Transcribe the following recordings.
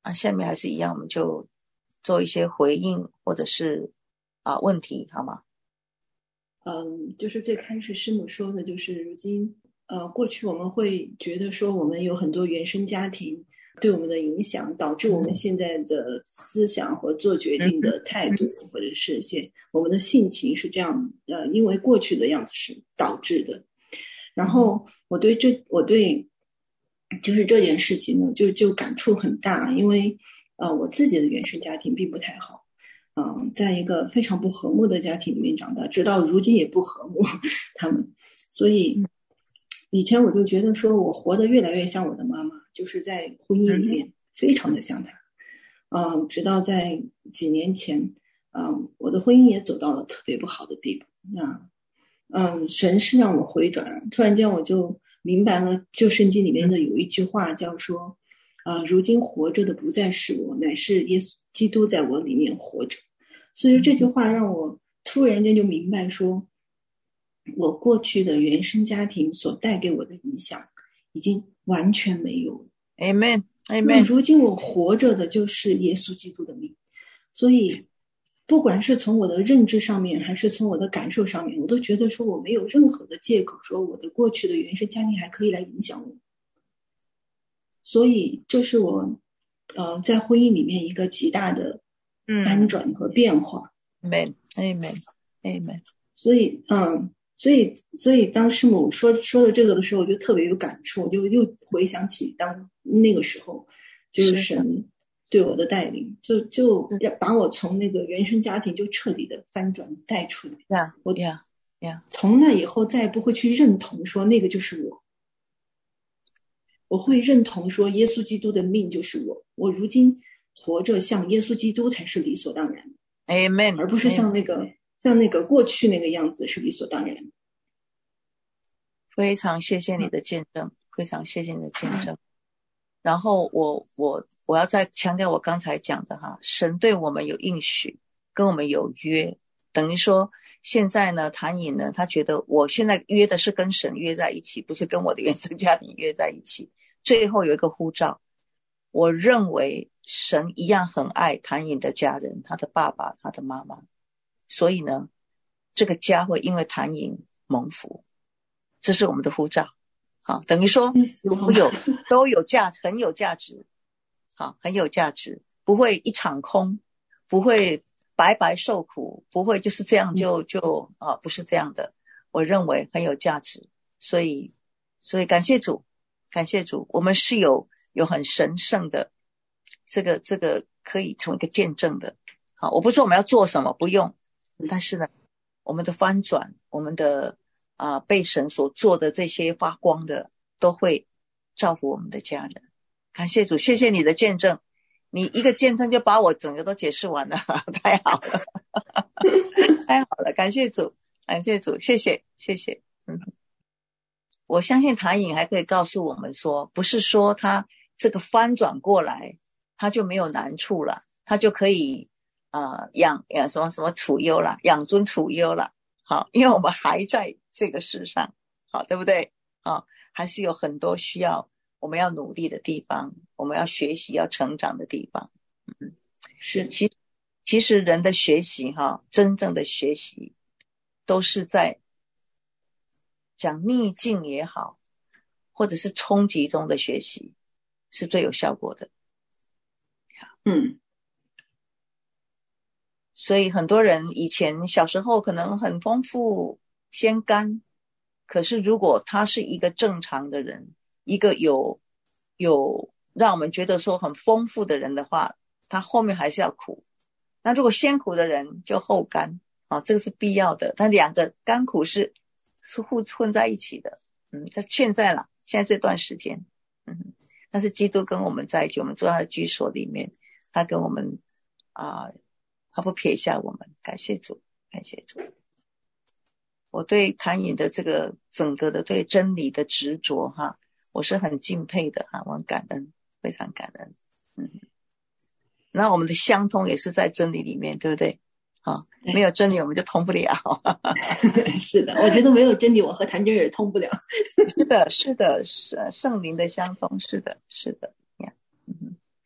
下面还是一样，我们就做一些回应或者是问题，好吗？ 就是最开始师母说的，就是如今过去我们会觉得说我们有很多原生家庭对我们的影响，导致我们现在的思想和做决定的态度，或者是我们的性情是这样，因为过去的样子是导致的。然后我对就是这件事情呢，就感触很大，因为我自己的原生家庭并不太好。在一个非常不和睦的家庭里面长大，直到如今也不和睦，他们。所以以前我就觉得说我活得越来越像我的妈妈，就是在婚姻里面非常的像她。直到在几年前，我的婚姻也走到了特别不好的地步。神是让我回转，突然间我就明白了，就圣经里面的有一句话叫说，如今活着的不再是我，乃是耶稣基督在我里面活着。所以这句话让我突然间就明白说，我过去的原生家庭所带给我的影响已经完全没有了。 Amen 那如今我活着的就是耶稣基督的命。所以不管是从我的认知上面还是从我的感受上面，我都觉得说我没有任何的借口说我的过去的原生家庭还可以来影响我。所以这是我在婚姻里面一个极大的翻转和变化。 Amen。 所以当师母说的这个的时候，我就特别有感触，我就又回想起当那个时候，就是神对我的带领，就把我从那个原生家庭就彻底的翻转带出来。我从那以后再也不会去认同说那个就是我会认同说耶稣基督的命就是我如今活着像耶稣基督才是理所当然的。 Amen。 而不是像那个过去那个样子是理所当然的。 非常谢谢你的见证，非常谢谢你的见证。然后我要再强调我刚才讲的神对我们有应许，跟我们有约，等于说现在呢，谭颖呢，他觉得我现在约的是跟神约在一起，不是跟我的原生家庭约在一起。最后有一个呼召，我认为神一样很爱谭颖的家人，他的爸爸，他的妈妈，所以呢，这个家会因为谭颖蒙福，这是我们的呼召。好，等于说都有很有价值。好，很有价值，不会一场空，不会白白受苦，不会就是这样不是这样的。我认为很有价值，所以感谢主，感谢主，我们是有很神圣的这个可以成为一个见证的。好，我不说我们要做什么，不用，但是呢，我们的翻转，我们的被神所做的这些发光的，都会造福我们的家人。感谢主，谢谢你的见证，你一个见证就把我整个都解释完了，太好了太好了，感谢主，感谢主，谢谢。我相信谭颖还可以告诉我们说，不是说他这个翻转过来他就没有难处了，他就可以养什么处优了，养尊处优了。好，因为我们还在这个世上，好，对不对？还是有很多需要我们要努力的地方，我们要学习要成长的地方。 是， 其实人的学习真正的学习都是在讲逆境也好，或者是冲击中的学习是最有效果的。所以很多人以前小时候可能很丰富先甘，可是如果他是一个正常的人，一个有让我们觉得说很丰富的人的话，他后面还是要苦。那如果先苦的人就后甘，这个是必要的，但两个甘苦是混在一起的。现在这段时间，但是基督跟我们在一起，我们坐在他的居所里面，他跟我们他不撇下我们，感谢主，感谢主。我对谭颖的这个整个的对真理的执着我是很敬佩的我很感恩，非常感恩。那我们的相通也是在真理里面，对不对？没有真理我们就通不了。 是的，我觉得没有真理我和谭真也通不了。 是的，是圣灵的相通，是的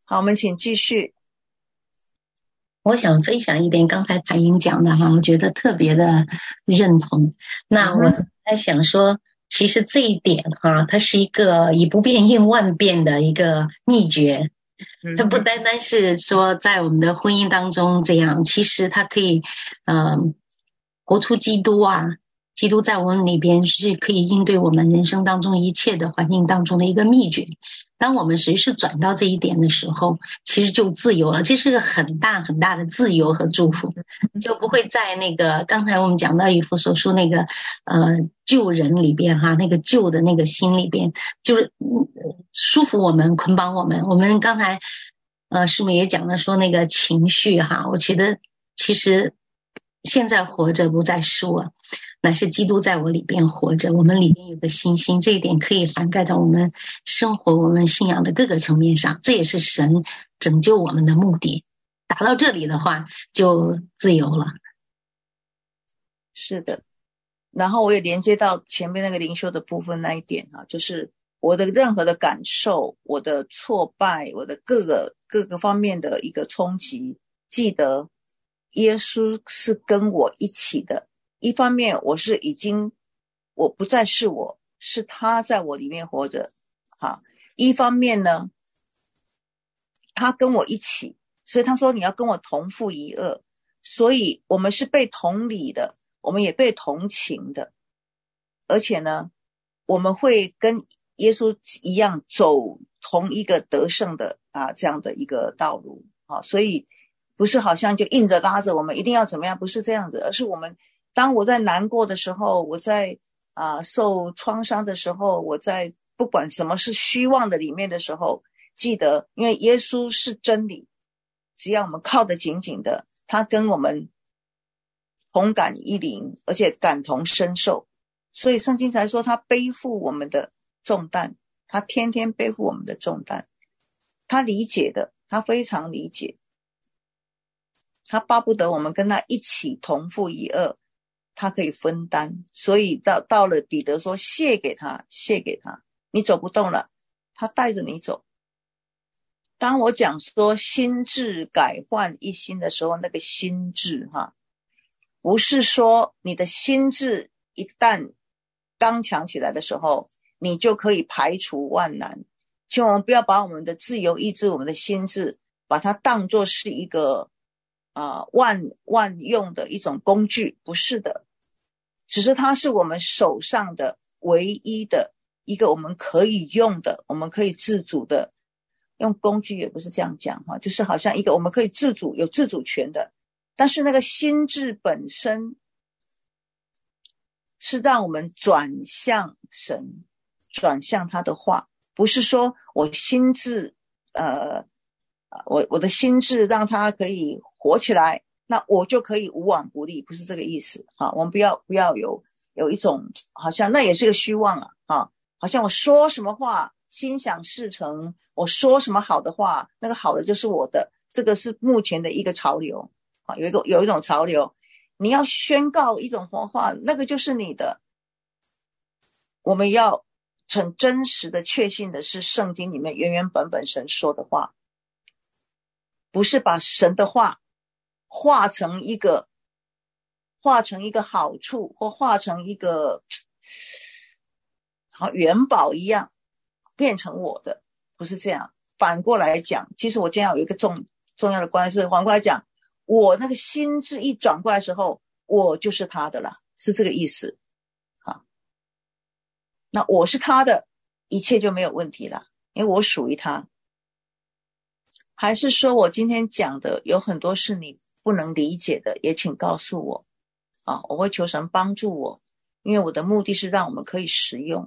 好，我们请继续。 我想分享一点刚才谭英讲的哈，我觉得特别的认同。那我在想说，其实这一点哈，它是一个以不变应万变的一个秘诀。它不单单是说在我们的婚姻当中这样，其实它可以活出基督啊，基督在我们里边是可以应对我们人生当中一切的环境当中的一个秘诀。当我们随时转到这一点的时候，其实就自由了，这是个很大很大的自由和祝福，就不会在那个刚才我们讲到以弗所书那个旧人里边哈，那个旧的那个心里边，就是束缚我们捆绑我们。我们刚才师母也讲了说那个情绪哈，我觉得其实现在活着不再是我，乃是基督在我里边活着，我们里边有个信心，这一点可以涵盖到我们生活我们信仰的各个层面上，这也是神拯救我们的目的。达到这里的话就自由了。 是的，然后我也连接到前面那个灵修的部分那一点啊，就是我的任何的感受，我的挫败，我的各个方面的一个冲击，记得耶稣是跟我一起的。一方面我不再是我，是他在我里面活着。好，一方面呢，他跟我一起，所以他说你要跟我同负一恶，所以我们是被同理的，我们也被同情的，而且呢，我们会跟耶稣一样走同一个得胜的这样的一个道路。好，所以不是好像就硬着拉着我们一定要怎么样，不是这样子，而是我们当我在难过的时候，我在受创伤的时候，我在不管什么是虚妄的里面的时候，记得因为耶稣是真理，只要我们靠得紧紧的，他跟我们同感一灵，而且感同身受，所以圣经才说他背负我们的重担，他天天背负我们的重担，他理解的，他非常理解，他巴不得我们跟他一起同负一恶，他可以分担。所以到了彼得说卸给他，你走不动了，他带着你走。当我讲说心志改换一新的时候，那个心志不是说你的心志一旦刚强起来的时候，你就可以排除万难。请我们不要把我们的自由意志，我们的心智，把它当作是一个万用的一种工具，不是的，只是它是我们手上的唯一的一个我们可以用的，我们可以自主的，用工具也不是这样讲就是好像一个我们可以自主有自主权的，但是那个心智本身是让我们转向神，转向他的话，不是说我心智我的心智让他可以活起来，那我就可以无往不利，不是这个意思我们不要有一种好像那也是个虚妄好像我说什么话心想事成，我说什么好的话，那个好的就是我的，这个是目前的一个潮流有一种潮流，你要宣告一种话，那个就是你的。我们要很真实的确信的是圣经里面原原本本神说的话，不是把神的话化成一个好处，或化成一个好元宝一样变成我的，不是这样。反过来讲，其实我今天有一个重要的观是，反过来讲，我那个心智一转过来的时候，我就是他的了，是这个意思。好，那我是他的，一切就没有问题了，因为我属于他。还是说我今天讲的有很多是你不能理解的，也请告诉我我会求神帮助我，因为我的目的是让我们可以实用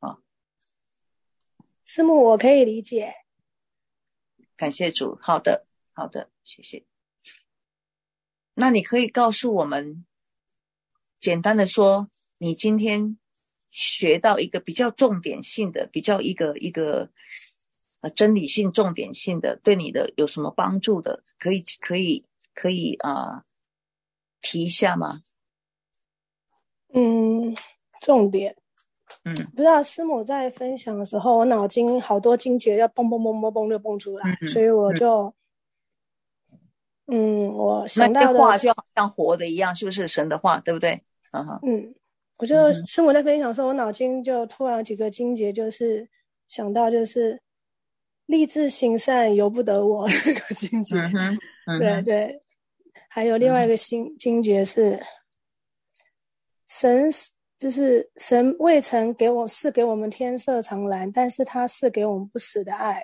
师母，我可以理解。 感谢主，好的，谢谢。那你可以告诉我们，简单的说，你今天学到一个比较重点性的，比较一个真理性重点性的，对你的有什么帮助的，可以提一下吗？ 重点不知道师母在分享的时候，我脑筋好多经节要蹦蹦蹦蹦蹦就蹦出来，所以我就我想到的那些话就好像活的一样，是不是神的话，对不对？ 我就师母在分享的时候，我脑筋就突然有几个经节，就是想到就是立志行善由不得我这个经节，对对，还有另外一个经节是神，就是神未曾给我们天色常蓝，但是他是给我们不死的爱。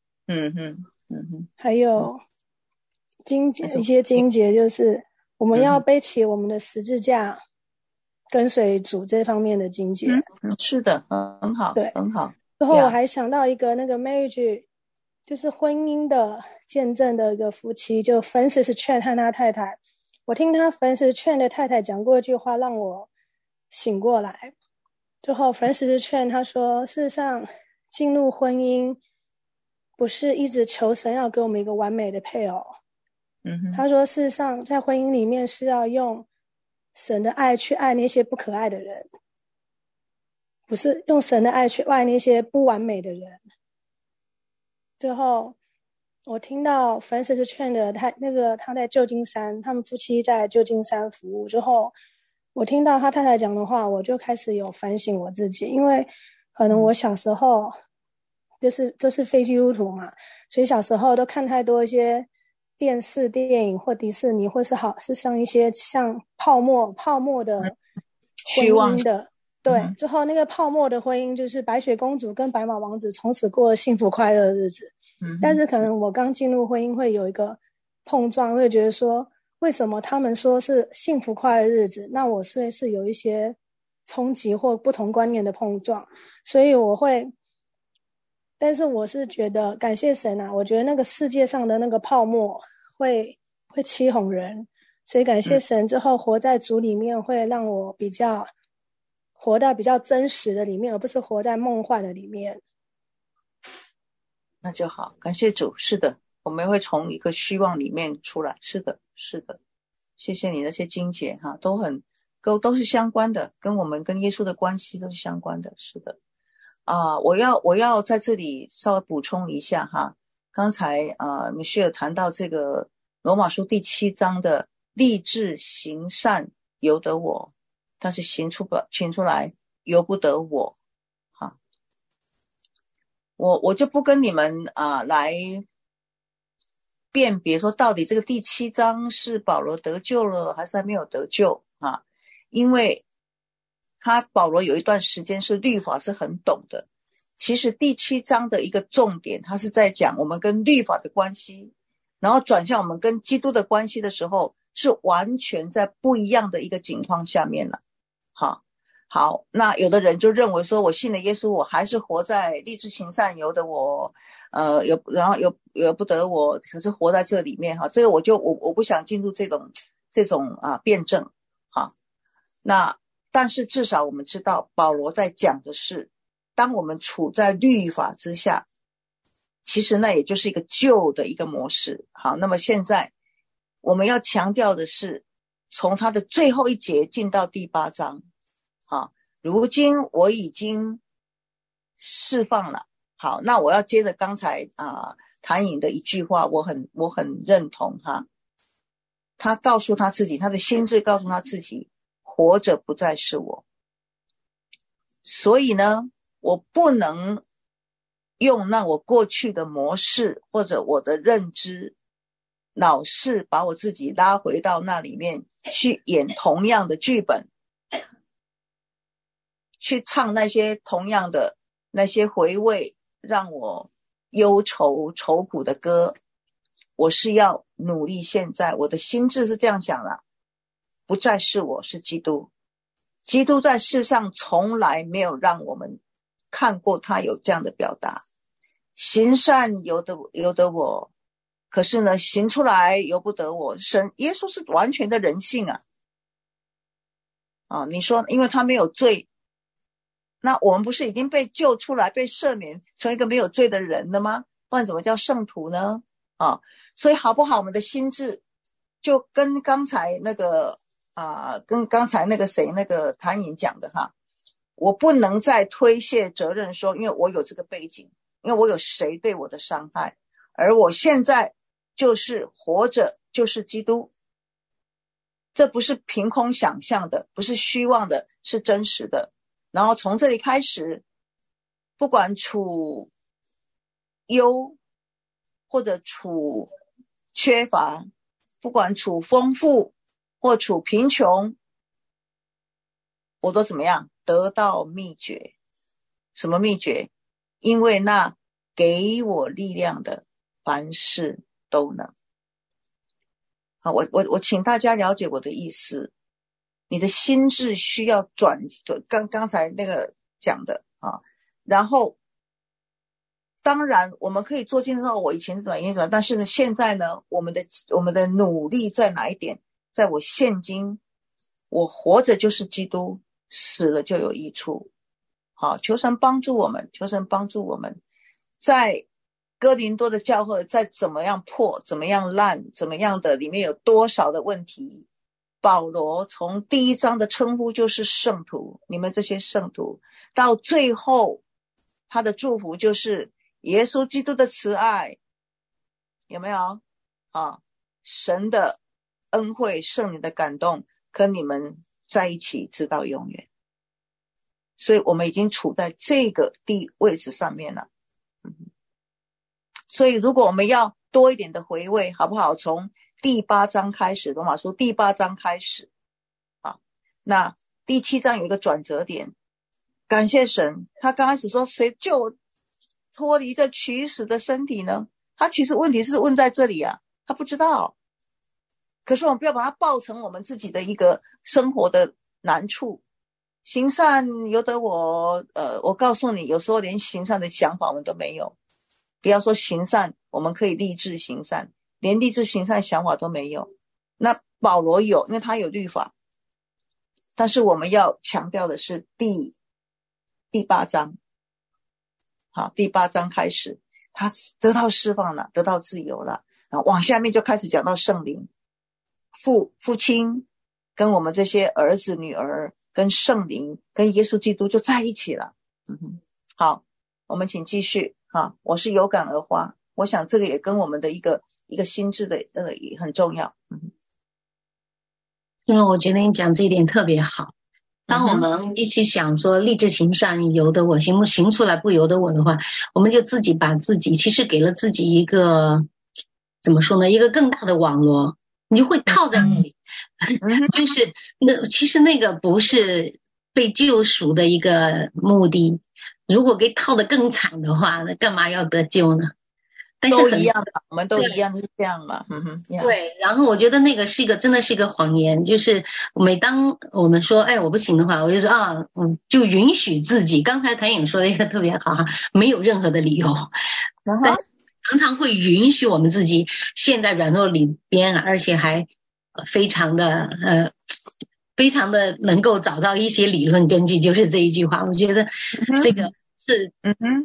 还有一些经节，就是我们要背起我们的十字架，跟随主这方面的经节。 是的，很好， 对， 很好。 然后我还想到一个那个 marriage， 就是婚姻的见证的一个夫妻，就 Francis Chan 和他太太。我听他 Francis Chan 的太太讲过一句话，让我醒过来。最后 Francis Chan 他说，事实上进入婚姻不是一直求神要给我们一个完美的配偶。他说事实上在婚姻里面是要用神的爱去爱那些不可爱的人，不是用神的爱去爱那些不完美的人。最后我听到 Francis Chan 的他在旧金山，他们夫妻在旧金山服务之后，我听到他太太讲的话，我就开始有反省我自己，因为可能我小时候都是非基督徒嘛，所以小时候都看太多一些电视电影或迪士尼，或是像一些像泡沫的婚姻的，对，之后那个泡沫的婚姻就是白雪公主跟白马王子从此过幸福快乐的日子。但是可能我刚进入婚姻会有一个碰撞，会觉得说为什么他们说是幸福快乐的日子，那我是有一些冲击或不同观念的碰撞，所以但是我是觉得感谢神啊，我觉得那个世界上的那个泡沫会欺哄人，所以感谢神之后活在主里面，会让我活到比较真实的里面，而不是活在梦幻的里面。 那就好，感谢主。是的，我们会从一个希望里面出来。是的，是的，谢谢你那些经节哈，都是相关的，跟我们跟耶稣的关系都是相关的。是的我要在这里稍微补充一下哈，刚才Michelle 谈到这个罗马书第7章的立志行善由得我，但是行出来由不得我。我就不跟你们来辨别说到底这个第7章是保罗得救了还是还没有得救因为保罗有一段时间是律法是很懂的。其实第7章的一个重点，他是在讲我们跟律法的关系，然后转向我们跟基督的关系的时候，是完全在不一样的一个境况下面了。好，那有的人就认为说我信了耶稣，我还是活在立志行善由得我然后由不得我，可是活在这里面这个我不想进入这种辩证那但是至少我们知道保罗在讲的是，当我们处在律法之下，其实那也就是一个旧的一个模式。好，那么现在我们要强调的是从他的最后一节进到第8章如今我已经释放了。好，那我要接着刚才谭颖的一句话，我很认同他告诉他自己，他的心智告诉他自己，活着不再是我。所以呢，我不能用那我过去的模式或者我的认知，老是把我自己拉回到那里面去演同样的剧本，去唱那些同样的那些回味让我忧愁愁苦的歌。我是要努力，现在我的心智是这样想了，不再是我，是基督。基督在世上从来没有让我们看过他有这样的表达，行善由得我，可是呢行出来由不得我。耶稣是完全的人性你说因为他没有罪，那我们不是已经被救出来被赦免成为一个没有罪的人了吗？不然怎么叫圣徒呢所以好不好，我们的心智就跟刚才那个跟刚才那个谁那个谭颖讲的我不能再推卸责任说，因为我有这个背景，因为我有谁对我的伤害，而我现在就是活着就是基督。这不是凭空想象的，不是虚妄的，是真实的。然后从这里开始，不管处优或者处缺乏，不管处丰富或处贫穷，我都怎么样？得到秘诀。什么秘诀？因为那给我力量的，凡事都能。我请大家了解我的意思。你的心智需要转刚才那个讲的啊，然后当然我们可以做见证，我以前是怎么样，但是呢，现在呢，我们的努力在哪一点？在我现今，我活着就是基督，死了就有益处。好，求神帮助我们，求神帮助我们，在哥林多的教会再怎么样破，怎么样烂，怎么样的里面有多少的问题，保罗从第一章的称呼就是圣徒，你们这些圣徒，到最后他的祝福就是耶稣基督的慈爱，有没有啊？神的恩惠，圣灵的感动，跟你们在一起直到永远。所以我们已经处在这个位置上面了。所以如果我们要多一点的回味，好不好？从第8章开始，罗马书第8章开始啊，那第7章有一个转折点。感谢神，他刚开始说谁就脱离这取死的身体呢？他其实问题是问在这里啊，他不知道。可是我们不要把它抱成我们自己的一个生活的难处。行善由得我告诉你，有时候连行善的想法我们都没有。不要说行善，我们可以立志行善，连立志行善的想法都没有。那保罗有，因为他有律法。但是我们要强调的是第8章。好，第8章开始，他得到释放了，得到自由了。然后往下面就开始讲到圣灵，父亲跟我们这些儿子女儿跟圣灵跟耶稣基督就在一起了。好，我们请继续。我是有感而发，我想这个也跟我们的一个心智的也很重要。 因为我觉得你讲这一点特别好。当我们一起想说立志行善由得我，行出来不由得我的话，我们就自己把自己其实给了自己一个怎么说呢，一个更大的网络，你就会套在那里。就是其实那个不是被救赎的一个目的，如果给套得更惨的话，那干嘛要得救呢？但是都一样的，我们都一样，是这样嘛。 对，然后我觉得那个真的是一个谎言，就是每当我们说我不行的话，我就说就允许自己。刚才谭颖说的一个特别好，没有任何的理由，但常常会允许我们自己陷在软弱里边，而且还非常的能够找到一些理论根据，就是这一句话。我觉得这个是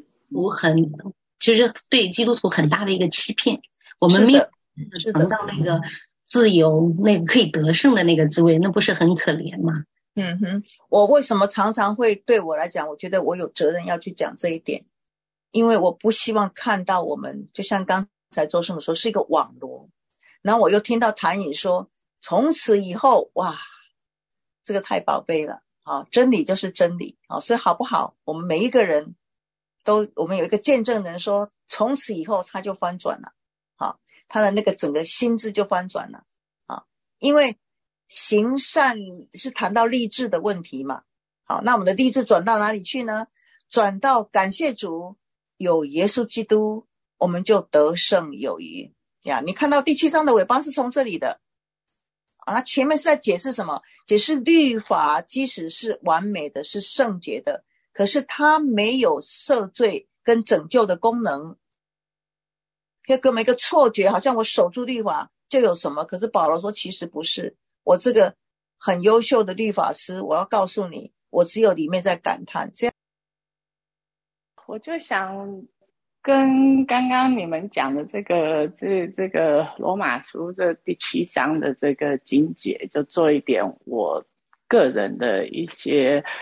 就是对基督徒很大的一个欺骗。我们没有尝到那个自由，那个可以得胜的那个滋味，那不是很可怜吗？ 我为什么常常会对我来讲，我觉得我有责任要去讲这一点，因为我不希望看到我们就像刚才周师母说是一个网罗，然后我又听到谭颖说从此以后，哇，这个太宝贝了真理就是真理所以好不好？我们每一个人我们有一个见证人说，从此以后他就翻转了，他的那个整个心智就翻转了因为行善是谈到立志的问题嘛。好，那我们的立志转到哪里去呢？转到感谢主，有耶稣基督，我们就得胜有余呀。你看到第7章的尾巴是从这里的前面是在解释什么？解释律法即使是完美的，是圣洁的，可是它没有赦罪跟拯救的功能，可给我们一个错觉，好像我守住律法就有什么。可是保罗说其实不是，我这个很优秀的律法师，我要告诉你，我只有里面在感叹。这样我就想跟刚刚你们讲的这个罗马书这第7章的这个经节，就做一点我个人的一些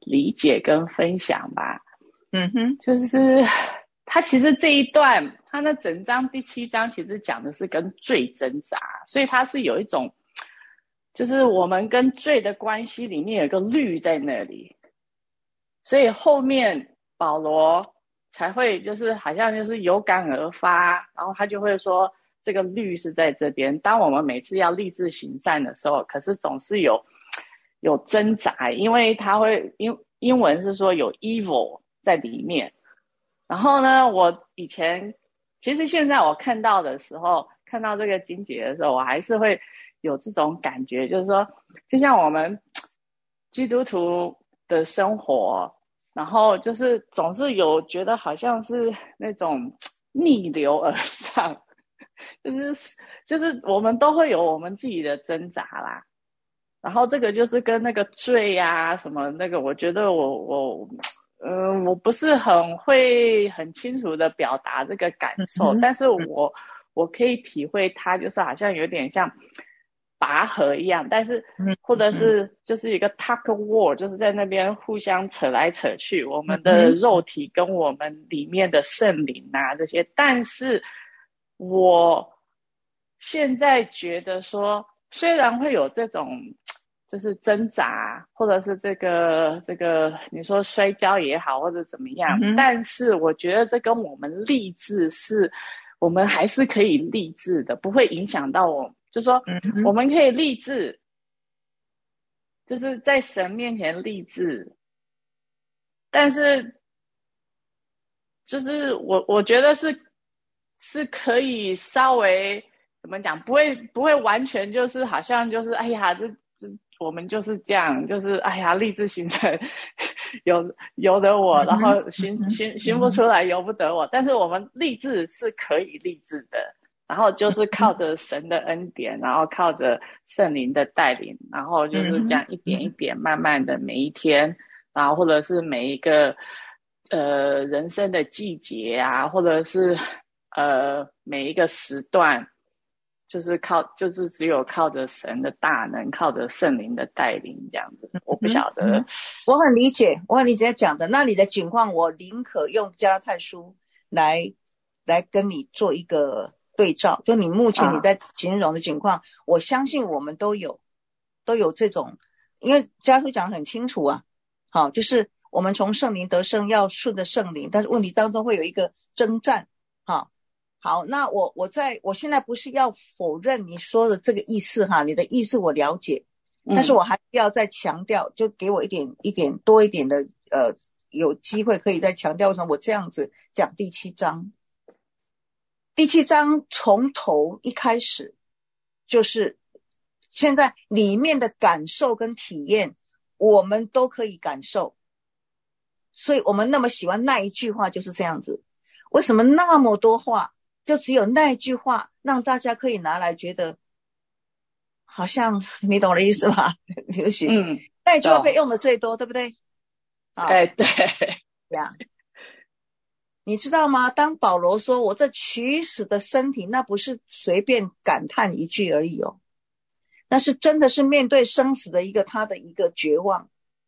理解跟分享吧。就是他其实这一段，他那整章第7章其实讲的是跟罪挣扎，所以他是有一种，就是我们跟罪的关系里面有一个律在那里，所以后面保罗才会就是好像就是有感而发，然后他就会说这个律是在这边。当我们每次要立志行善的时候，可是总是有挣扎，因为他会英文是说有 evil 在里面。然后呢，我以前其实现在我看到的时候，看到这个经节的时候，我还是会有这种感觉，就是说就像我们基督徒的生活，然后就是总是有觉得好像是那种逆流而上，就是我们都会有我们自己的挣扎啦。然后这个就是跟那个罪啊什么那个，我觉得我不是很清楚的表达这个感受，但是我可以体会它，就是好像有点像拔河一样，但是或者是就是一个 tug war， 就是在那边互相扯来扯去，我们的肉体跟我们里面的圣灵啊这些。但是我现在觉得说，虽然会有这种就是挣扎，或者是这个你说摔跤也好，或者怎么样，但是我觉得这跟我们立志是，我们还是可以立志的，不会影响到我。就说我们可以立志，就是在神面前立志，但是就是我觉得是可以稍微怎么讲，不会完全就是好像就是哎呀这我们就是这样，就是哎呀立志行成由得我，然后行不出来由不得我，但是我们立志是可以立志的，然后就是靠着神的恩典，然后靠着圣灵的带领，然后就是这样一点一点慢慢的每一天，然后或者是每一个人生的季节啊，或者是每一个时段，就是只有靠着神的大能，靠着圣灵的带领这样子。我不晓得， 我很理解讲的。那你的情况，我宁可用加拉太书来跟你做一个对照。就你目前你在形容的情况，我相信我们都有这种，因为加拉太书讲得很清楚啊。好，就是我们从圣灵得胜，要顺着圣灵，但是问题当中会有一个征战。好，那我现在不是要否认你说的这个意思哈，你的意思我了解，但是我还是要再强调，就给我一点多一点的有机会可以再强调为什么我这样子讲第7章。第7章从头一开始就是现在里面的感受跟体验，我们都可以感受，所以我们那么喜欢那一句话就是这样子。为什么那么多话？就只有那一句话让大家可以拿来觉得好像你懂我的意思吗？刘许，那一句话被用的最多，对不对？ 对呀，你知道吗？当保罗说我这取死的身体，那不是随便感叹一句而已哦，那是真的是面对生死的他的一个绝望。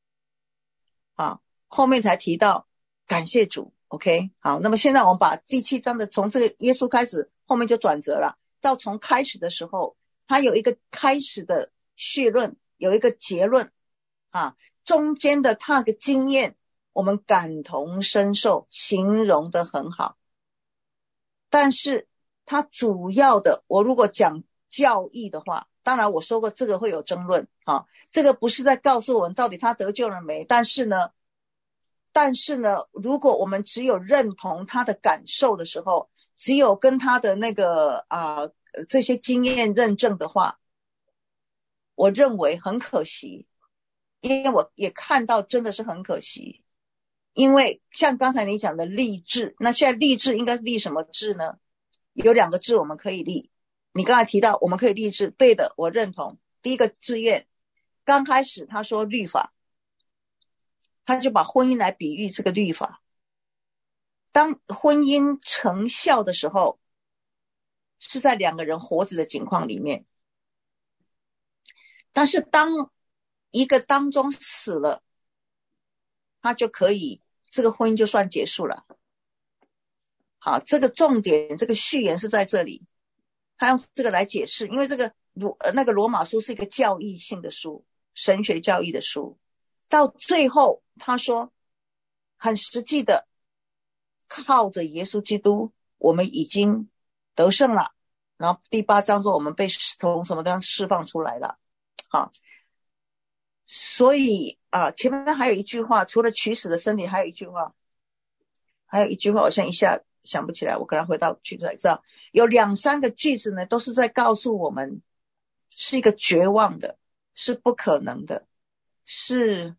后面才提到感谢主。OK， 好，那么现在我们把第7章的从这个耶稣开始，后面就转折了，到从开始的时候，它有一个开始的序论，有一个结论中间的那个经验，我们感同身受，形容得很好。但是它主要的，我如果讲教义的话，当然我说过这个会有争论这个不是在告诉我们到底他得救了没，但是呢，如果我们只有认同他的感受的时候，只有跟他的那个这些经验认证的话，我认为很可惜，因为我也看到真的是很可惜。因为像刚才你讲的立志，那现在立志应该是立什么志呢？有2个志我们可以立。你刚才提到我们可以立志，对的，我认同。第一个志愿，刚开始他说律法，他就把婚姻来比喻这个律法。当婚姻成效的时候，是在2个人活着的情况里面。但是当一个当中死了， 他就可以这个婚姻就算结束了。好，这个重点，这个序言是在这里，他用这个来解释，因为这个那个罗马书是一个教义性的书，神学教义的书，到最后他说很实际的，靠着耶稣基督我们已经得胜了，然后第8章说我们被从什么地方释放出来了。好，所以前面还有一句话，除了取死的身体还有一句话我现在一下想不起来，我可能回到句子才知道，有2、3个句子呢，都是在告诉我们是一个绝望的，是不可能的，是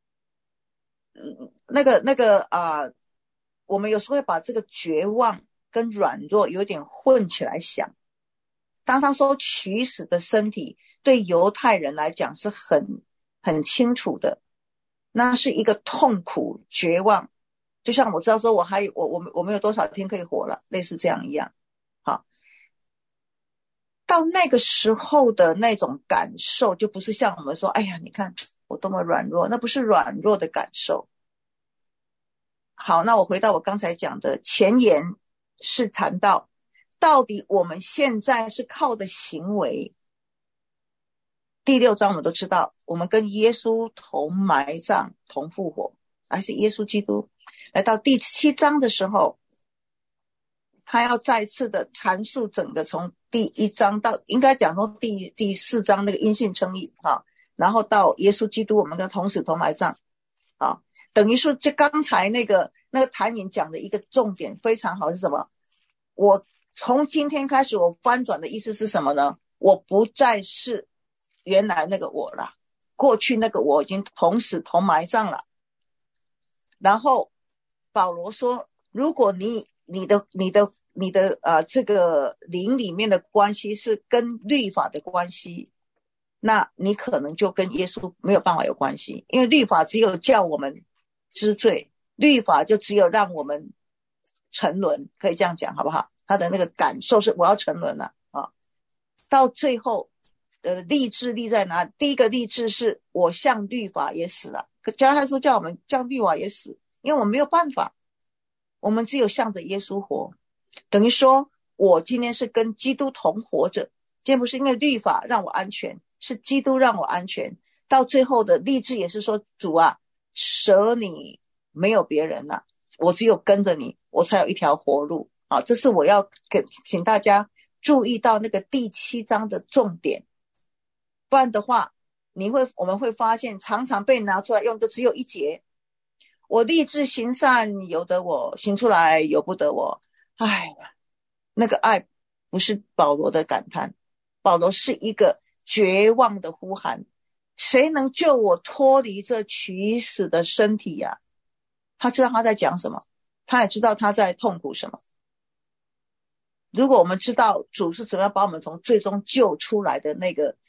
我们有时候会把这个绝望跟软弱有点混起来想。当他说取死的身体，对犹太人来讲是很清楚的，那是一个痛苦绝望，就像我知道说我们有多少天可以活了，类似这样一样。好，到那个时候的那种感受，就不是像我们说哎呀你看我多么软弱，那不是软弱的感受。好，那我回到我刚才讲的前言，是谈到底我们现在是靠的行为。第6章我们都知道，我们跟耶稣同埋葬同复活，还是耶稣基督。来到第7章的时候，他要再次的阐述整个从第1章到应该讲说第4章那个因信称义，然后到耶稣基督我们跟同死同埋葬。等于说就刚才那个谭颖讲的一个重点非常好，是什么？我从今天开始我翻转的意思是什么呢？我不再是原来那个我了，过去那个我已经同死同埋葬了。然后保罗说，如果你的这个灵里面的关系是跟律法的关系，那你可能就跟耶稣没有办法有关系，因为律法只有叫我们知罪，律法就只有让我们沉沦，可以这样讲好不好？他的那个感受是我要沉沦了到最后立志立在哪里？第一个立志是我向律法也死了，加拉太书叫我们向律法也死，因为我们没有办法，我们只有向着耶稣活。等于说我今天是跟基督同活着，今天不是因为律法让我安全，是基督让我安全。到最后的立志也是说，主啊，舍你没有别人了，我只有跟着你，我才有一条活路。这是我要请大家注意到那个第7章的重点，不然的话我们会发现常常被拿出来用的只有1节，我立志行善，由得我行出来，由不得我。那个爱不是保罗的感叹，保罗是一个绝望的呼喊，谁能救我脱离这取死的身体呀？他知道他在讲什么，他也知道他在痛苦什么。如果我们知道主是怎么样把我们从最终救出来的那个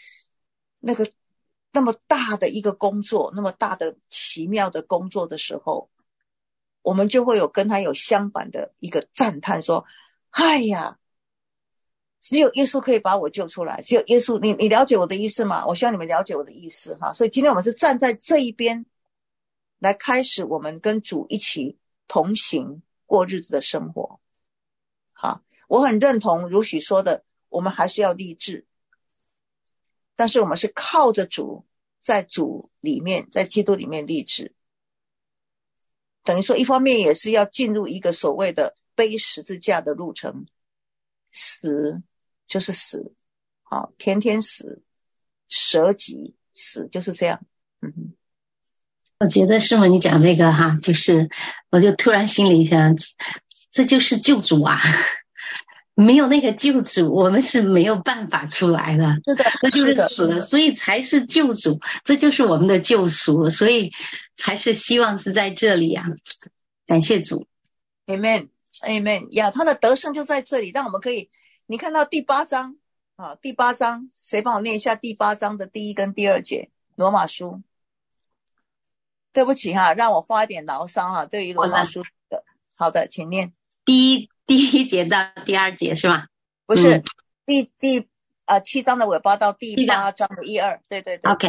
那么大的一个工作，那么大的奇妙的工作的时候，我们就会有跟他有相反的一个赞叹，说哎呀，只有耶稣可以把我救出来，只有耶稣。你了解我的意思吗？我希望你们了解我的意思所以今天我们是站在这一边来开始我们跟主一起同行过日子的生活。我很认同如许说的，我们还是要立志，但是我们是靠着主，在主里面，在基督里面立志。等于说一方面也是要进入一个所谓的背十字架的路程，死就是死，天天死，舍己死，就是这样。 我觉得师母你讲这个就是我就突然心里想，这就是救主啊，没有那个救主我们是没有办法出来的。 是的， 那就是死了，所以才是救主，这就是我们的救赎，所以才是希望是在这里感谢主。 Amen Amen 呀，他的得胜就在这里，让我们可以，你看到第8章第8章谁帮我念一下第8章的第1跟第2节，罗马书。对不起让我发一点牢骚对于罗马书的。好的，请念第一节到第2节是吗？ 不是，第7章的尾巴到第8章的1、2。对对对。 OK，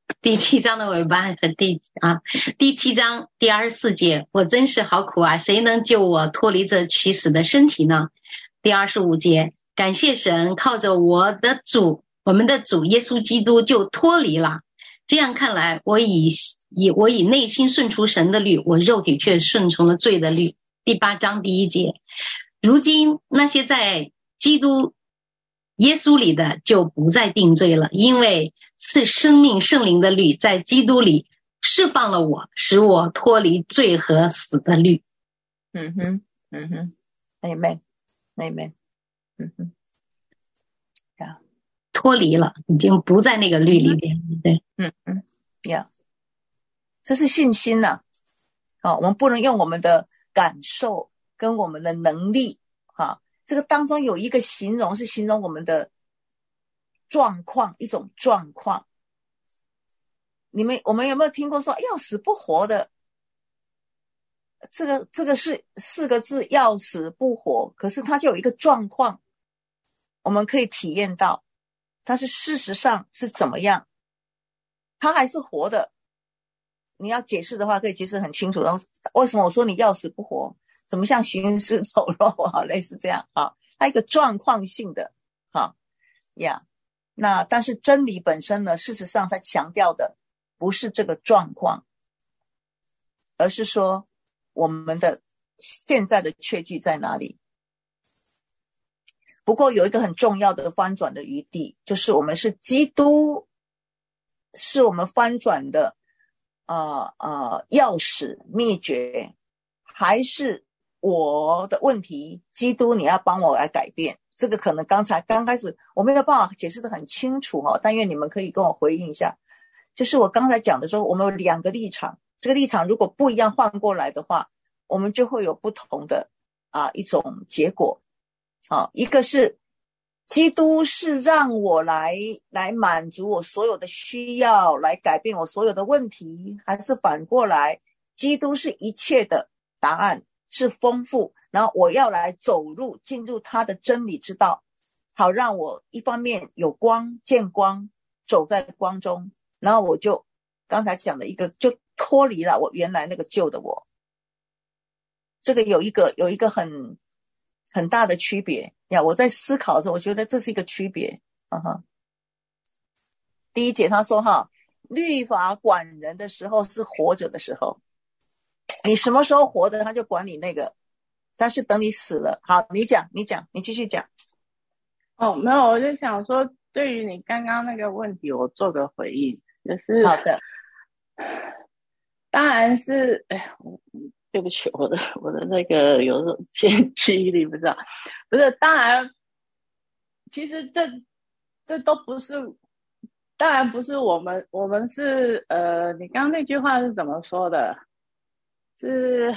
第7章的尾巴和第7章第24节，我真是好苦啊，谁能救我脱离这取死的身体呢？第25节，感谢神，靠着我们的主耶稣基督就脱离了。这样看来，我以内心顺从神的律，我肉体却顺从了罪的律。第8章第1节，如今那些在基督耶稣里的就不再定罪了，因为是生命圣灵的律在基督里释放了我，使我脱离罪和死的律。 Amen。 脱离了，已经不在那个律里边。对， 这是信心啊。我们不能用我们的感受跟我们的能力这个当中有一个形容是形容我们的状况，一种状况。我们有没有听过说要死不活的？这个是4个字，要死不活，可是它就有一个状况，我们可以体验到它是事实上是怎么样，它还是活的。你要解释的话可以解释很清楚，然后为什么我说你要死不活，怎么像行尸走肉类似这样它一个状况性的那但是真理本身呢，事实上它强调的不是这个状况，而是说我们的现在的确据在哪里。不过有一个很重要的翻转的余地，就是我们是基督，是我们翻转的钥匙秘诀，还是我的问题，基督你要帮我来改变。这个可能刚开始我没有办法解释得很清楚但愿你们可以跟我回应一下。就是我刚才讲的时候，我们有2个立场，这个立场如果不一样换过来的话，我们就会有不同的一种结果一个是基督是让我来满足我所有的需要，来改变我所有的问题，还是反过来基督是一切的答案，是丰富，然后我要来进入他的真理之道，好让我一方面有光，见光，走在光中，然后我就刚才讲的一个就脱离了我原来那个旧的我。这个有一个很大的区别我在思考的时候，我觉得这是一个区别第1节他说律法管人的时候是活着的时候，你什么时候活着他就管你那个，但是等你死了，好，你继续讲。 没有，我就想说对于你刚刚那个问题我做个回应，就是好的， 当然是对不起，我的那个有时候记忆力不知道，不是，当然其实这都不是，当然不是我们是你刚刚那句话是怎么说的？是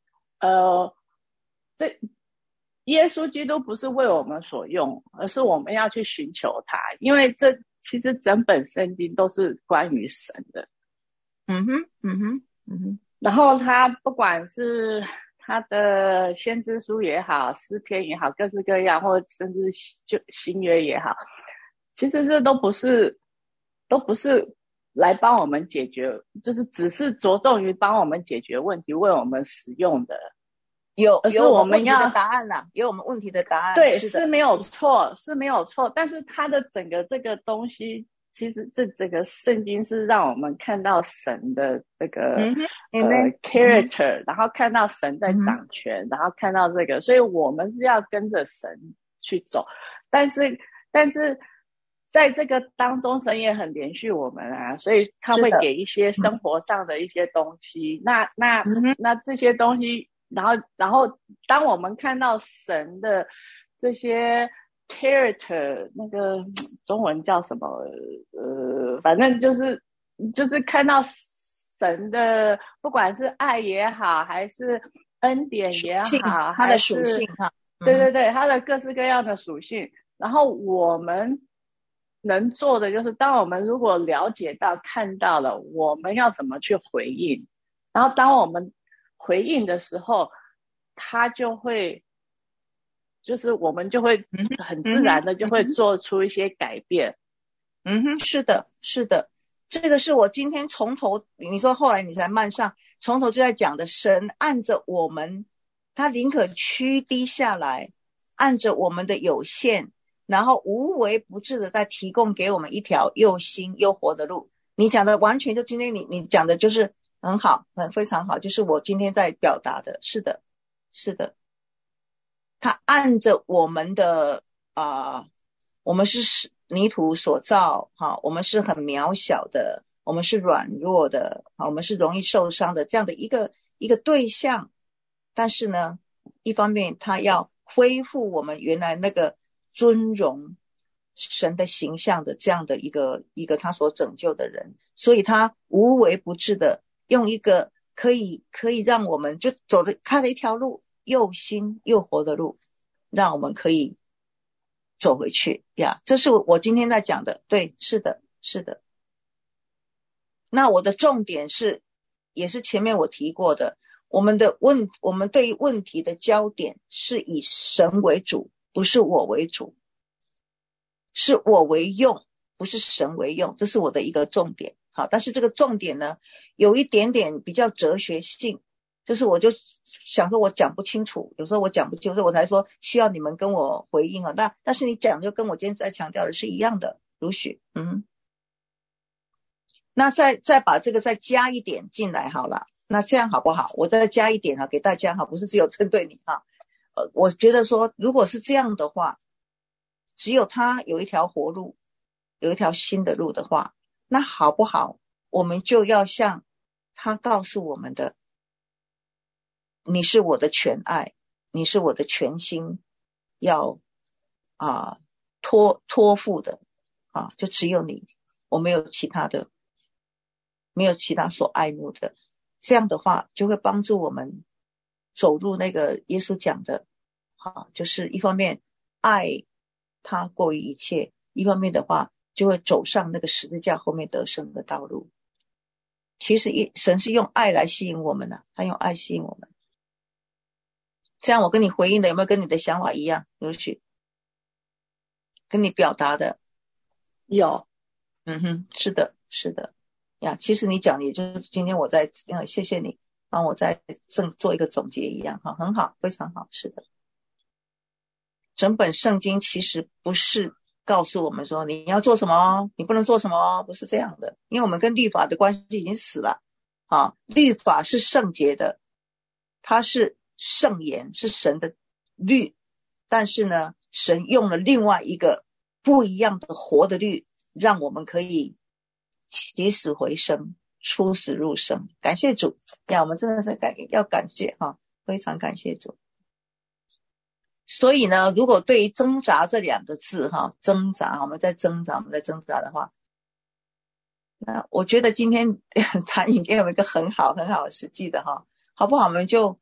这耶稣基督不是为我们所用，而是我们要去寻求他，因为这其实整本圣经都是关于神的。然后他不管是他的先知书也好，诗篇也好，各式各样，或者甚至就新约也好，其实这都不是来帮我们解决，就是只是着重于帮我们解决问题，为我们使用的。 有我们问题的答案有我们问题的答案， 对，是没有错，但是它的整个这个东西，其实这个圣经是让我们看到神的这个character，然后看到神在掌权，然后看到这个，所以我们是要跟着神去走，但是在这个当中，神也很连续我们所以他会给一些生活上的一些东西，那这些东西，然后当我们看到神的这些 character， 那个中文叫什么反正就是看到神的，不管是爱也好，还是恩典也好， 他的属性对，他的各式各样的属性，然后我们能做的就是当我们如果了解到看到了，我们要怎么去回应，然后当我们回应的时候，他就会就是我们就会很自然的就会做出一些改变。 是的这个是我今天从头，你说后来你才慢上，从头就在讲的，神按着我们，他宁可屈低下来，按着我们的有限，然后无微不至的在提供给我们一条又新又活的路。你讲的完全就今天你讲的就是很好，非常好，就是我今天在表达的。是的，是的，他按着我们的我们是泥土所造，我们是很渺小的，我们是软弱的，我们是容易受伤的，这样的一个对象。但是呢，一方面他要恢复我们原来那个尊荣神的形象的这样的一个他所拯救的人，所以他无微不至的用一个可以让我们就开了一条路，又新又活的路，让我们可以走回去呀。这是我今天在讲的。对，是的，是的。那我的重点是，也是前面我提过的，我们对于问题的焦点是以神为主，不是我为主，是我为用，不是神为用，这是我的一个重点。好，但是这个重点呢，有一点点比较哲学性，就是我就想说我讲不清楚，有时候我讲不清楚，我才说需要你们跟我回应啊。但是你讲就跟我今天在强调的是一样的，如许。那再把这个再加一点进来好了，那这样好不好？我再加一点给大家不是只有针对你我觉得说如果是这样的话，只有他有一条活路，有一条新的路的话，那好不好？我们就要像他告诉我们的，你是我的全爱，你是我的全心，要托付的就只有你，我没有其他的，没有其他所爱慕的。这样的话就会帮助我们走入那个耶稣讲的就是一方面爱他过于一切，一方面的话就会走上那个十字架后面得胜的道路。其实神是用爱来吸引我们他用爱吸引我们。这样我跟你回应的有没有跟你的想法一样？有许跟你表达的有。 是的，是的呀。其实你讲，也就是今天我在谢谢你帮我再做一个总结一样很好，非常好。是的，整本圣经其实不是告诉我们说你要做什么，你不能做什么，不是这样的。因为我们跟律法的关系已经死了律法是圣洁的，它是圣言，是神的律，但是呢，神用了另外一个不一样的活的律，让我们可以起死回生，出死入生。感谢主呀，我们真的是要感谢非常感谢主。所以呢，如果对于挣扎这两个字挣扎，我们在挣扎的话，那我觉得今天谭颖给我们一个很好实际的好不好？我们就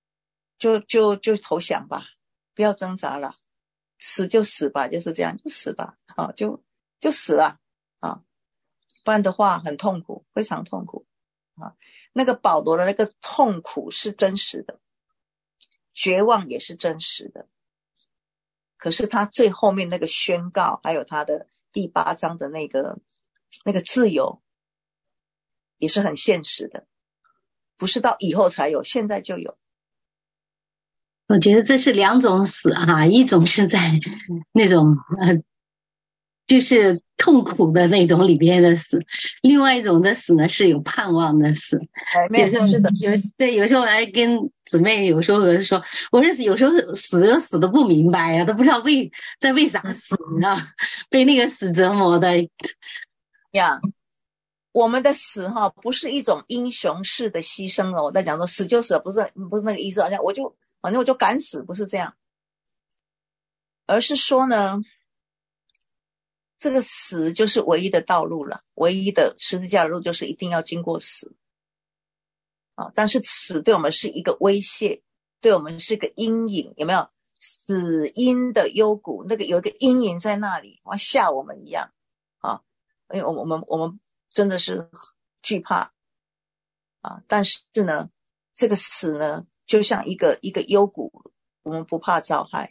投降吧，不要挣扎了，死就死吧，就是这样，就死吧就死了不然的话很痛苦，非常痛苦那个保罗的那个痛苦是真实的，绝望也是真实的，可是他最后面那个宣告，还有他的第8章的那个自由也是很现实的，不是到以后才有，现在就有。 我觉得这是两种死一种是在那种就是痛苦的那种里边的死，另外一种的死呢是有盼望的死。有时候是的，有时候来跟姊妹有时候说，我是有时候死的不明白呀，都不知道为啥死呢？被那个死折磨的呀。我们的死不是一种英雄式的牺牲我在讲说死就死了，不是那个意思，好像反正我就敢死，不是这样，而是说呢，这个死就是唯一的道路了，唯一的十字架的路就是一定要经过死但是死对我们是一个威胁，对我们是个阴影，有没有？死因的幽谷，那个有一个阴影在那里，吓我们一样因为我们真的是惧怕但是呢，这个死呢，就像一个幽谷，我们不怕遭害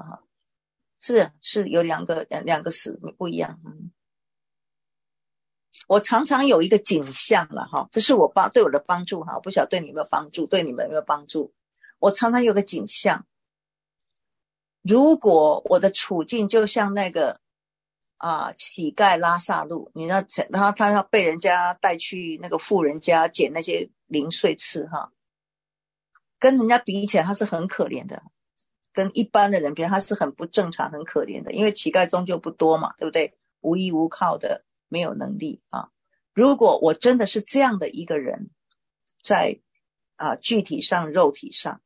是有两个死不一样我常常有一个景象了哈，这是我对我的帮助哈，我不晓得对你有没有帮助，对你们有没有帮助。我常常有个景象，如果我的处境就像那个乞丐拉撒路，你知道他要被人家带去那个富人家捡那些零碎吃哈，跟人家比起来他是很可怜的，跟一般的人比他是很不正常很可怜的，因为乞丐终究不多嘛，对不对？无依无靠的，没有能力啊。如果我真的是这样的一个人，在具体上肉体上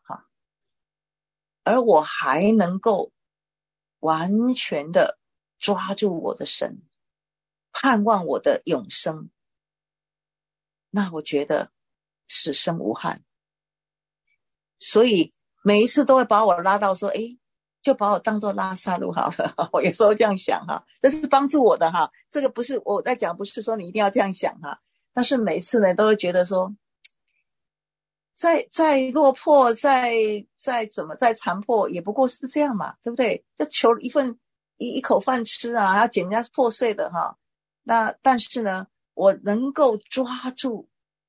而我还能够完全的抓住我的神，盼望我的永生，那我觉得此生无憾。所以每一次都会把我拉到说，就把我当作拉撒路好了。我有时候这样想哈，这是帮助我的哈。这个不是我在讲，不是说你一定要这样想哈。但是每次呢，都会觉得说，再落魄，再怎么再残破，也不过是这样嘛，对不对？就求一口饭吃啊，还要捡人家破碎的哈。那但是呢，我能够抓住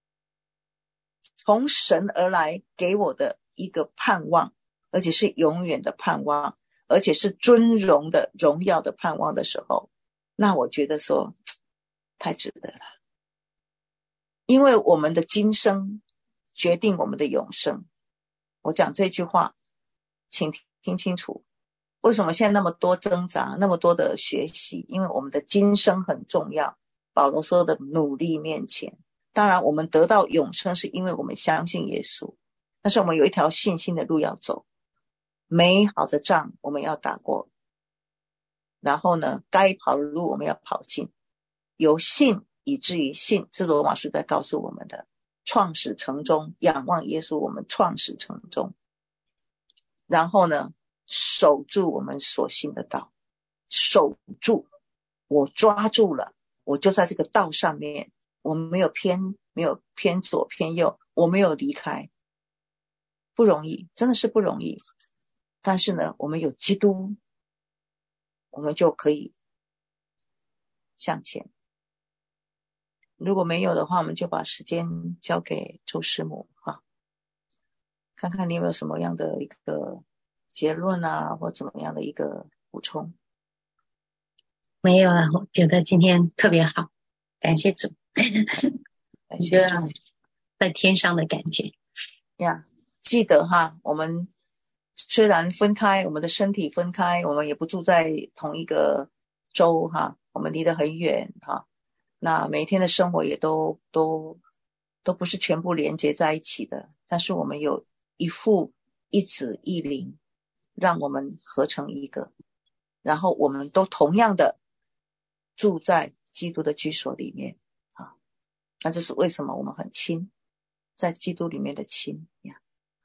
从神而来给我的一个盼望，而且是永远的盼望，而且是尊荣的荣耀的盼望的时候，那我觉得说太值得了。因为我们的今生决定我们的永生。我讲这句话请听清楚，为什么现在那么多挣扎，那么多的学习？因为我们的今生很重要，保罗说的努力面前。当然我们得到永生是因为我们相信耶稣，但是我们有一条信心的路要走，美好的仗我们要打过，然后呢，该跑的路我们要跑尽，由信以至于信，是罗马书在告诉我们的，创始成终，仰望耶稣，我们创始成终。然后呢，守住我们所信的道，守住，我抓住了，我就在这个道上面，我没有偏左偏右，我没有离开。不容易，真的是不容易。但是呢，我们有基督，我们就可以向前。如果没有的话，我们就把时间交给周师母看看你有没有什么样的一个结论啊，或怎么样的一个补充。 没有了，我觉得今天特别好，感谢主。 感谢主， 在天上的感觉呀。记得我们虽然分开，我们的身体分开，我们也不住在同一个州我们离得很远那每天的生活也都不是全部连接在一起的，但是我们有一父一子一灵，让我们合成一个，然后我们都同样的住在基督的居所里面那就是为什么我们很亲，在基督里面的亲呀。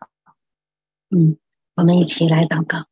我们一起来祷告。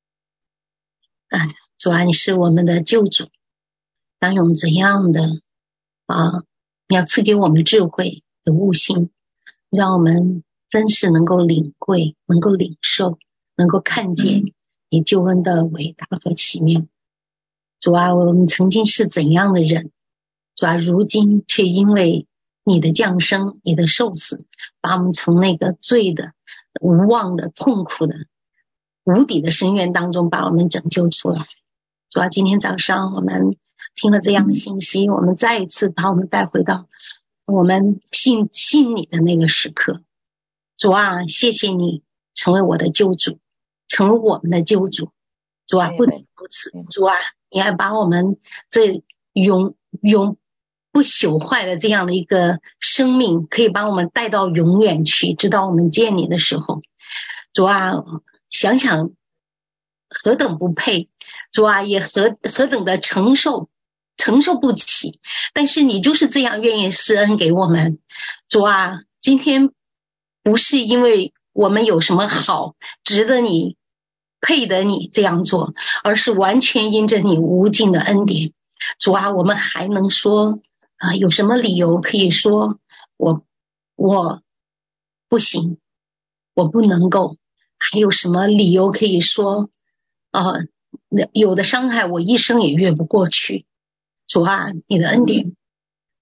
主啊，你是我们的救主，当用怎样的你要赐给我们智慧的悟性，让我们真是能够领会，能够领受，能够看见你救恩的伟大和奇妙。主啊，我们曾经是怎样的人，主啊，如今却因为你的降生，你的受死，把我们从那个罪的无望的痛苦的无底的深渊当中把我们拯救出来。主啊，今天早上我们听了这样的信息，我们再一次把我们带回到我们信你的那个时刻。主啊，谢谢你成为我的救主，成为我们的救主。主啊，不仅如此，主啊，你还把我们这永不朽坏的这样的一个生命，可以把我们带到永远去，直到我们见你的时候。主啊，想想何等不配，主啊，也何等的承受不起，但是你就是这样愿意施恩给我们。主啊，今天不是因为我们有什么好值得你配得你这样做，而是完全因着你无尽的恩典。主啊，我们还能说有什么理由可以说我不行，我不能够？还有什么理由可以说有的伤害我一生也越不过去？主啊，你的恩典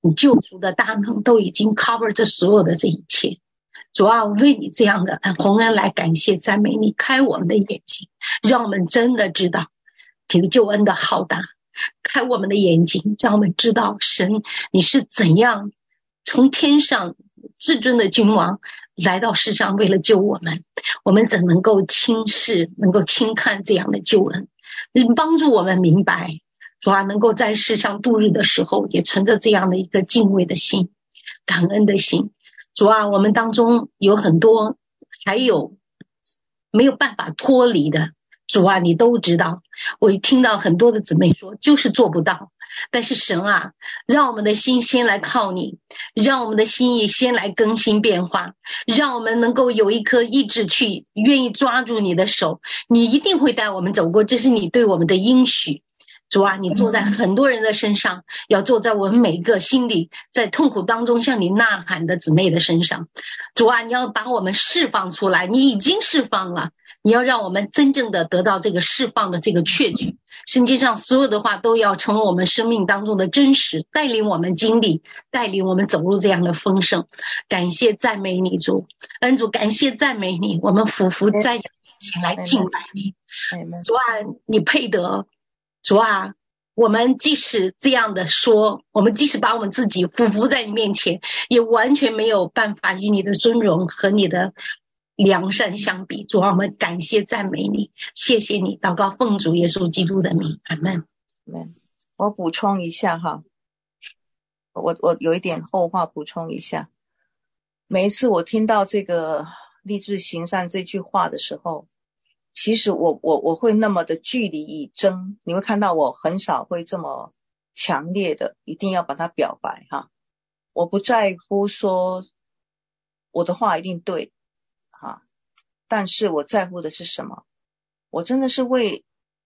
你救赎的大能都已经 cover 这所有的这一切。主啊，为你这样的洪恩来感谢赞美你，开我们的眼睛，让我们真的知道这个救恩的浩大，开我们的眼睛，让我们知道神你是怎样从天上至尊的君王来到世上，为了救我们，我们怎能够轻视，能够轻看这样的救恩，帮助我们明白，主啊，能够在世上度日的时候也存着这样的一个敬畏的心，感恩的心。主啊，我们当中有很多还有没有办法脱离的，主啊，你都知道。我听到很多的姊妹说就是做不到，但是神啊，让我们的心先来靠你，让我们的心意先来更新变化，让我们能够有一颗意志去愿意抓住你的手，你一定会带我们走过，这是你对我们的应许。主啊，你坐在很多人的身上，要坐在我们每一个心里在痛苦当中向你呐喊的姊妹的身上。主啊，你要把我们释放出来，你已经释放了，你要让我们真正的得到这个释放的这个确据。圣经上所有的话都要成为我们生命当中的真实，带领我们经历，带领我们走入这样的丰盛。感谢赞美你主，恩主，感谢赞美你，我们俯伏在你面前来敬拜你。主啊，你配得。主啊，我们即使这样的说，我们即使把我们自己俯伏在你面前，也完全没有办法与你的尊荣和你的良善相比。主啊，我们感谢赞美你，谢谢你，祷告奉主耶稣基督的名，阿们。 我补充一下哈，我有一点后话补充一下。每一次我听到这个立志行善这句话的时候，其实我会那么的据理以争，你会看到我很少会这么强烈的一定要把它表白哈。我不在乎说我的话一定对哈，但是我在乎的是什么？我真的是为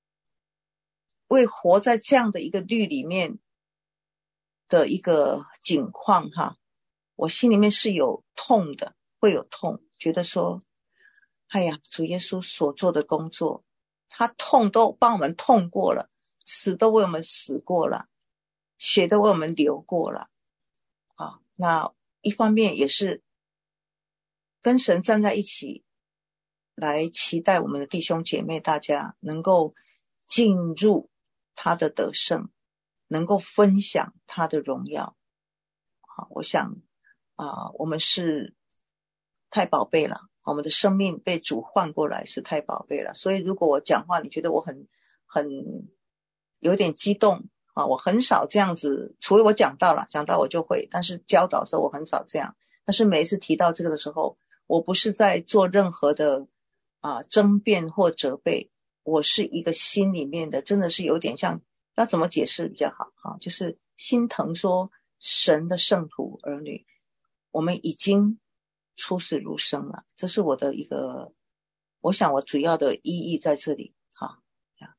活在这样的一个律里面的一个境况哈，我心里面是有痛的，会有痛，觉得说哎呀，主耶稣所做的工作，他痛都帮我们痛过了，死都为我们死过了，血都为我们流过了。好，那一方面也是跟神站在一起，来期待我们的弟兄姐妹大家能够进入他的得胜，能够分享他的荣耀。好，我想我们是太宝贝了，我们的生命被主换过来是太宝贝了。所以如果我讲话你觉得我很有点激动我很少这样子，除非我讲到我就会，但是教导的时候我很少这样。但是每一次提到这个的时候，我不是在做任何的争辩或责备，我是一个心里面的真的是有点像，要怎么解释比较好就是心疼说神的圣徒儿女，我们已经出世如生了，这是我的一个，我想我主要的意义在这里。